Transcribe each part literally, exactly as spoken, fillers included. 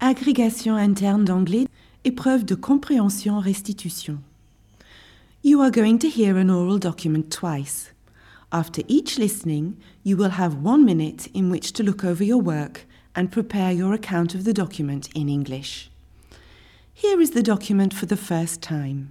Agrégation interne d'anglais, épreuve de compréhension-restitution. You are going to hear an oral document twice. After each listening, you will have one minute in which to look over your work and prepare your account of the document in English. Here is the document for the first time.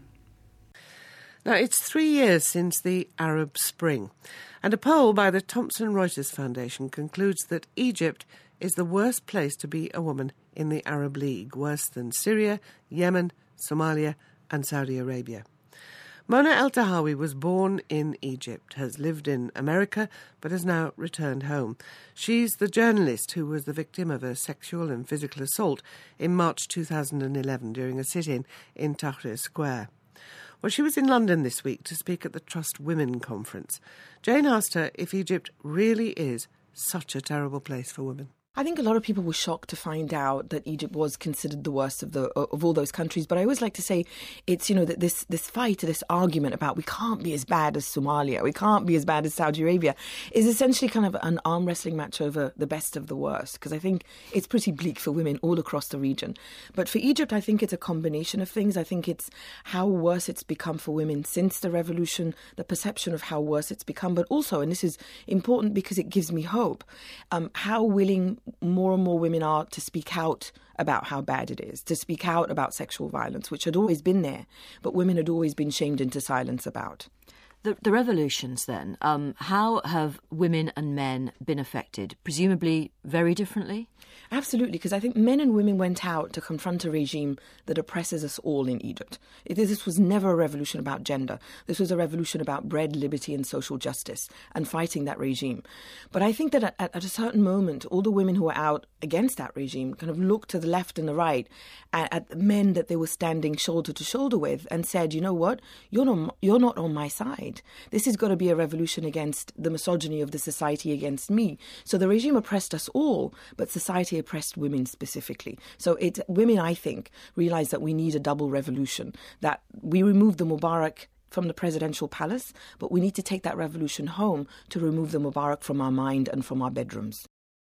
Now, it's three years since the Arab Spring, and a poll by the Thomson Reuters Foundation concludes that Egypt is the worst place to be a woman in the Arab League, worse than Syria, Yemen, Somalia and Saudi Arabia. Mona El-Tahawy was born in Egypt, has lived in America, but has now returned home. She's the journalist who was the victim of a sexual and physical assault in March two thousand eleven during a sit-in in Tahrir Square. Well, she was in London this week to speak at the Trust Women conference. Jane asked her if Egypt really is such a terrible place for women. I think a lot of people were shocked to find out that Egypt was considered the worst of the of all those countries. But I always like to say it's, you know, that this this fight, this argument about we can't be as bad as Somalia, we can't be as bad as Saudi Arabia, is essentially kind of an arm wrestling match over the best of the worst. Because I think it's pretty bleak for women all across the region. But for Egypt, I think it's a combination of things. I think it's how worse it's become for women since the revolution, the perception of how worse it's become. But also, and this is important because it gives me hope, um, how willing more and more women are to speak out about how bad it is, to speak out about sexual violence, which had always been there, but women had always been shamed into silence about. The, the revolutions then, um, how have women and men been affected? Presumably very differently? Absolutely, because I think men and women went out to confront a regime that oppresses us all in Egypt. It, this was never a revolution about gender. This was a revolution about bread, liberty and social justice and fighting that regime. But I think that at, at a certain moment, all the women who were out against that regime kind of looked to the left and the right at, at the men that they were standing shoulder to shoulder with and said, you know what, you're not, you're not on my side. This has got to be a revolution against the misogyny of the society against me. So the regime oppressed us all, but society oppressed women specifically. So it, women, I think, realised that we need a double revolution, that we removed the Mubarak from the presidential palace, but we need to take that revolution home to remove the Mubarak from our mind and from our bedrooms.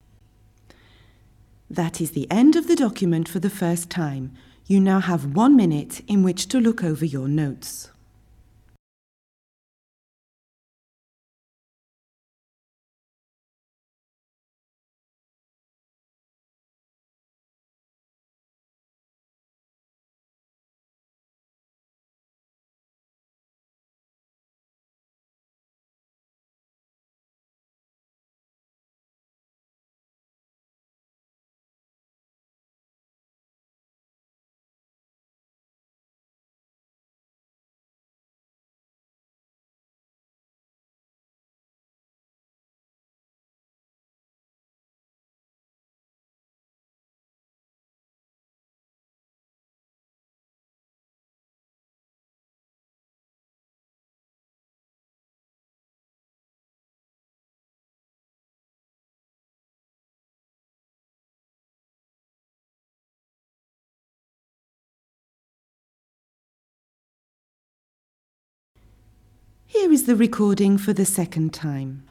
That is the end of the document for the first time. You now have one minute in which to look over your notes. Here is the recording for the second time.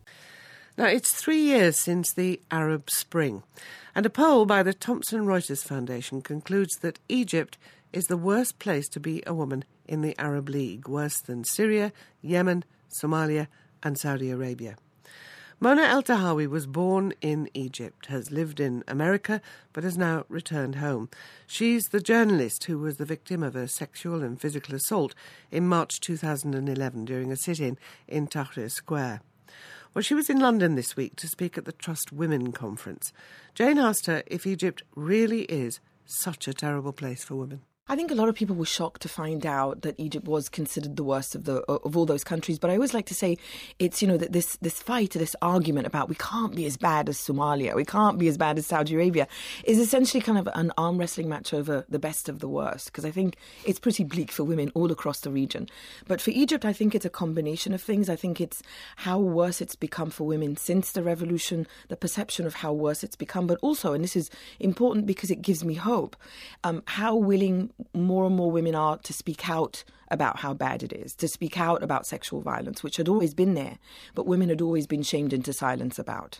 Now, it's three years since the Arab Spring, and a poll by the Thomson Reuters Foundation concludes that Egypt is the worst place to be a woman in the Arab League, worse than Syria, Yemen, Somalia and Saudi Arabia. Mona El-Tahawy was born in Egypt, has lived in America, but has now returned home. She's the journalist who was the victim of a sexual and physical assault in March two thousand eleven during a sit-in in Tahrir Square. Well, she was in London this week to speak at the Trust Women conference. Jane asked her if Egypt really is such a terrible place for women. I think a lot of people were shocked to find out that Egypt was considered the worst of the of all those countries. But I always like to say it's, you know, that this this fight, this argument about we can't be as bad as Somalia, we can't be as bad as Saudi Arabia, is essentially kind of an arm wrestling match over the best of the worst. Because I think it's pretty bleak for women all across the region. But for Egypt, I think it's a combination of things. I think it's how worse it's become for women since the revolution, the perception of how worse it's become. But also, and this is important because it gives me hope, um, how willing more and more women are to speak out about how bad it is, to speak out about sexual violence, which had always been there, but women had always been shamed into silence about.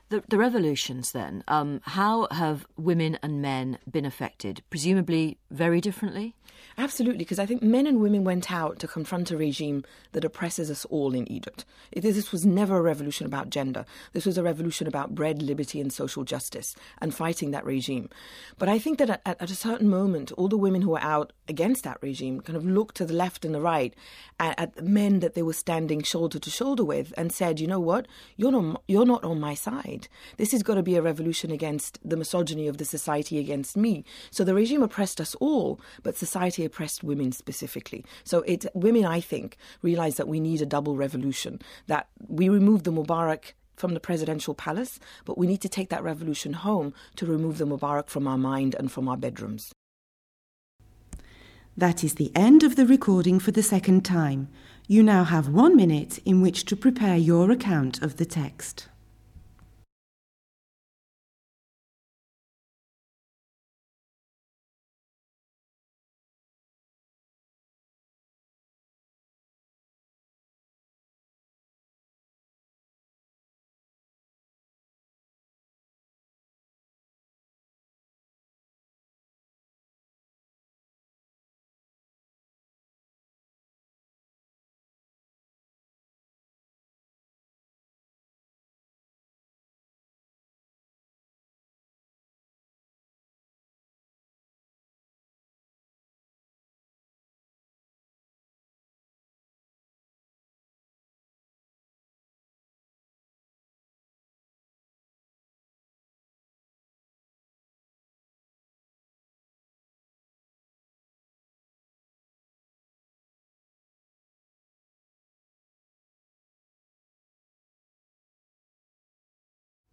The, the revolutions, then, um, how have women and men been affected? Presumably very differently? Absolutely, because I think men and women went out to confront a regime that oppresses us all in Egypt. It, this was never a revolution about gender. This was a revolution about bread, liberty and social justice and fighting that regime. But I think that at, at a certain moment, all the women who were out against that regime kind of looked to the left and the right at, at the men that they were standing shoulder to shoulder with and said, you know what, you're not, you're not on my side. This is going to be a revolution against the misogyny of the society against me. So the regime oppressed us all, but society oppressed women specifically. So it, women, I think, realized that we need a double revolution, that we removed the Mubarak from the presidential palace, but we need to take that revolution home to remove the Mubarak from our mind and from our bedrooms. That is the end of the recording for the second time. You now have one minute in which to prepare your account of the text.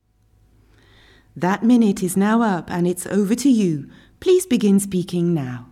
That minute is now up and it's over to you. Please begin speaking now.